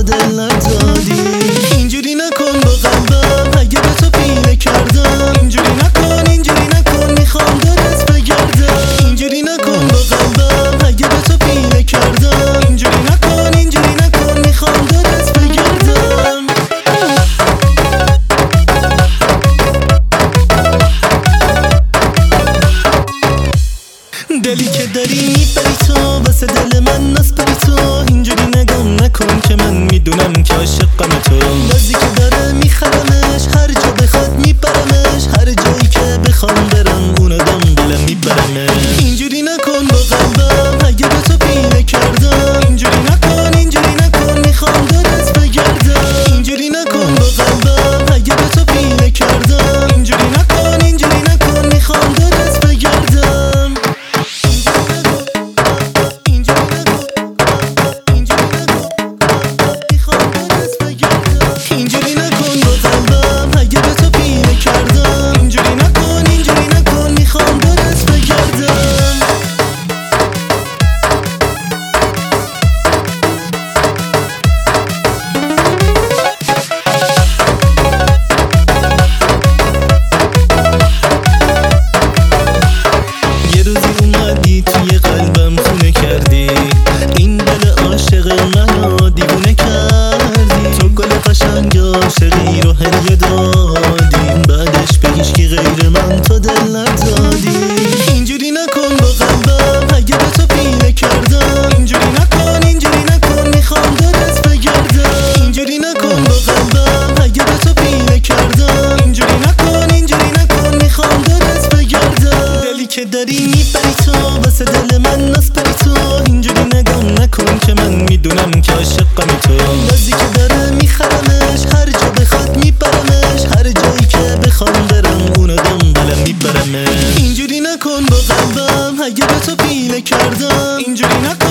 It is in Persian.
دل ندادی. اینجوری نکن با قلبم اگه به تو پیله کردم. اینجوری نکن اینجوری نکن میخوام دلت بگردم. اینجوری نکن با قلبم اگه به تو پیله کردم. اینجوری نکن اینجوری نکن میخوام دلت بگردم. دلی که داری میبری تو واسه دل من نسپری تو. اینجوری نگم نکن که من میدونم که عاشقم تو. بازی که داره میخرمش هر جا بخواد میبرمش. هر جایی که بخوام برم اون آدم دلم میبرمش. اینجوری نکن با قلبم اگه به تو پیله کردم. اینجوری نکن اینجوری نکن میخوام دلت بگردم. اینجوری نکن با قلبم اگه به تو پیله کردم. اینجوری نکن اینجوری نکن میخوام دلت بگردم. اینجوری نکن با قلبم اگه به تو پیله کردم. اینجوری نکن اینجوری نکن میخوام دلت بگردم. یه روزی اومدی توی قلبم خونه کردی. این دل عاشق منو دیوونه کردی. تو گل قشنگ عاشقی رو هدیه دادی. بعدش به هیچکی غیر من تو دل ندادی. اینجوری نکن با قلبم اگه به تو پیله کردم. اینجوری نکن اینجوری نکن میخوام دلت بگردم. اینجوری نکن با قلبم اگه به تو پیله کردم. اینجوری نکن اینجوری نکن میخوام دلت بگردم. دلی که داری میبری تو واسه دل من نسپری تو. اینجوری نگم نکن که من میدونم که عاشقم تو. بازی که داره میخرمش هر جا بخواد میبرمش. هر جایی که بخوام برم اون آدم دلم میبرمش. اینجوری نکن با قلبم اگه به تو پیله کردم. اینجوری نکن